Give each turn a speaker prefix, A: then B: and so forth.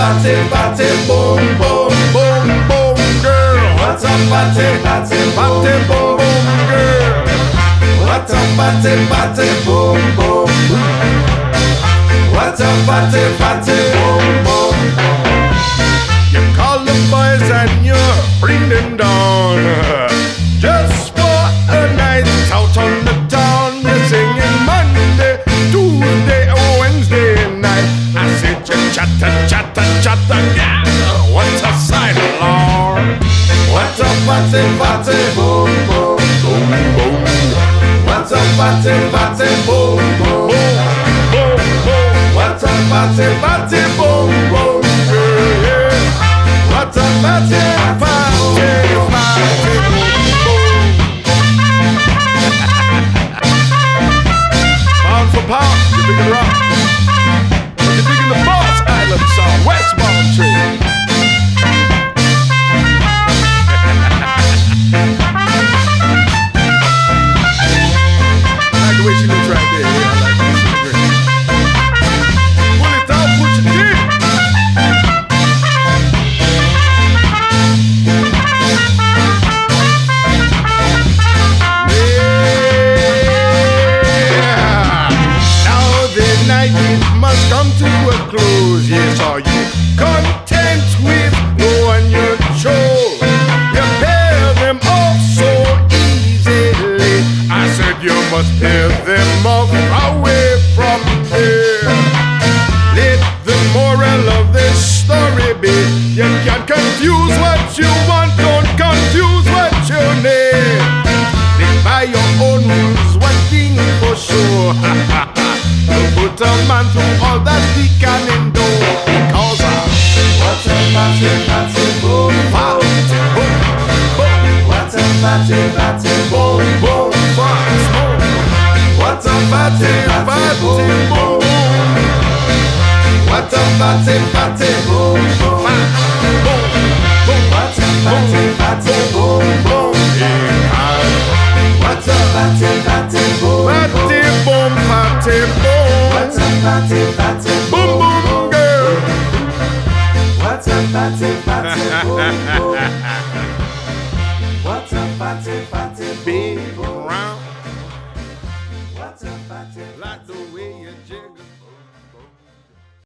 A: fatty, fatty, boom, boom, boom, boom, girl? What's up, fatty, fatty, fatty, boom, boom, girl? What's up, fatty, fatty, boom, boom? What's up, fatty, fatty, boom, boom? You call the boys and you bring them down, just for a night out on the town. You're singing Monday, Tuesday, or Wednesday night. I said you chatter, chatter, chatter, yeah. What's a sight, Lord? What's a fatty, fatty, boom, boom, boom, boom? What's a fatty, fatty, boom, boom, boom, boom? What's a fatty, fatty, boom, boom, yeah, yeah. What's a fatty, fatty, fatty, boom, boom? Pound for pound, you're digging rock. But you're digging the Boss Island song, Westbound Tree. I like the way she looks right there. Yeah, I like that. Pull it out, push it in. Night it must come to a close. Yes, are you content with knowing your chores? You pay them off so easily. I said you must pay them off away from here. Let the moral of this story be: you can't confuse what you want, don't confuse what you need. Live by your own rules, one thing for sure. Put a man through all that he can endure. Because what's a fatty, fatty, boom, fatty, boom, boom? What's a fatty, fatty, boom, boom, fatty, boom? What's a fatty, fatty, boom, boom? What's a fatty, fatty, boom, boom, boom, boom? What's a fatty, fatty, boom, boom? What's a fatty, fatty, boom, fatty, boom, fatty, boom? What's a fatty, fatty, boom, boom, girl? What's a fatty, fatty, boom, boom?